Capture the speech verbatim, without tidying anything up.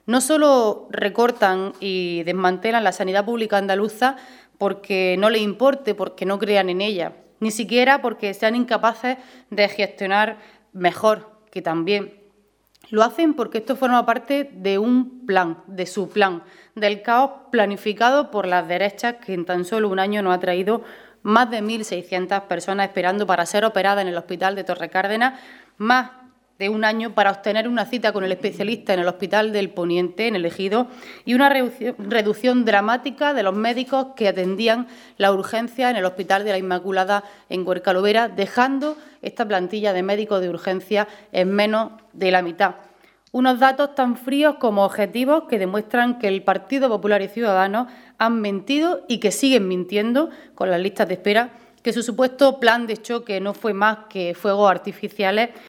No solo recortan y desmantelan la sanidad pública andaluza porque no les importe, porque no crean en ella, ni siquiera porque sean incapaces de gestionar mejor, que también. Lo hacen porque esto forma parte de un plan, de su plan, del caos planificado por las derechas que en tan solo un año nos ha traído más de mil seiscientas personas esperando para ser operadas en el hospital de Torrecárdenas, más de un año para obtener una cita con el especialista en el Hospital del Poniente, en el Ejido, y una reducción dramática de los médicos que atendían la urgencia en el Hospital de la Inmaculada en Huerca-Lovera, dejando esta plantilla de médicos de urgencia en menos de la mitad. Unos datos tan fríos como objetivos que demuestran que el Partido Popular y Ciudadanos han mentido y que siguen mintiendo con las listas de espera, que su supuesto plan de choque no fue más que fuegos artificiales